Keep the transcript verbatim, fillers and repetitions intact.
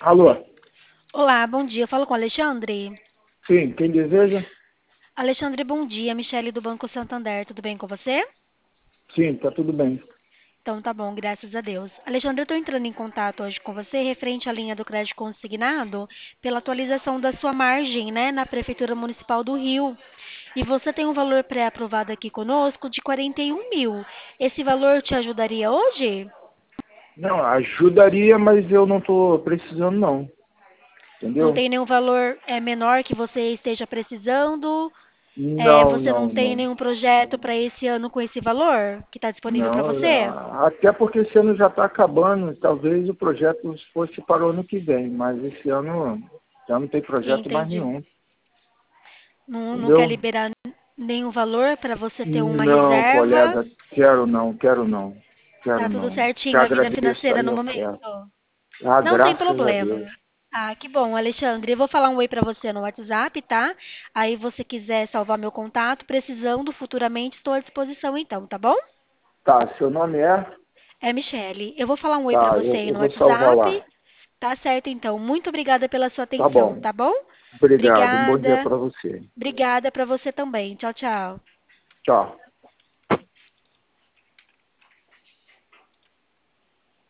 Alô? Olá, bom dia. Eu falo com o Alexandre. Sim, quem deseja? Alexandre, bom dia. Michele do Banco Santander. Tudo bem com você? Sim, tá tudo bem. Então tá bom, graças a Deus. Alexandre, eu estou entrando em contato hoje com você referente à linha do crédito consignado pela atualização da sua margem, né, na Prefeitura Municipal do Rio. E você tem um valor pré-aprovado aqui conosco de quarenta e um mil. Esse valor te ajudaria hoje? Não, ajudaria, mas eu não tô precisando não, Não entendeu? tem nenhum valor é, menor que você esteja precisando? É, Não, você não não, tem não. nenhum projeto para esse ano com esse valor que está disponível para Não, você? a- até porque esse ano já está acabando, talvez o projeto fosse para o ano que vem, mas esse ano já não tem projeto mais Entendi. nenhum, Não, não quer entendeu? liberar nenhum valor para você ter uma Não, reserva? colega, quero não, quero não, quero Tá tudo não. Te certinho na vida agradeço financeira aí no a momento? oferta. Ah, Não tem graças a Deus. problema. Ah, que bom, Alexandre. Eu vou falar um oi para você no WhatsApp, tá? Aí você quiser salvar meu contato, precisando futuramente, estou à disposição então, tá bom? Tá, seu nome é? É Michele. Eu vou falar um oi para Tá, você eu, aí eu no vou salvar WhatsApp. lá. Tá certo então. Muito obrigada pela sua Tá atenção, bom. tá bom? Obrigado. Um bom dia Obrigada. para você. Obrigada para você também. Tchau, tchau. Tchau.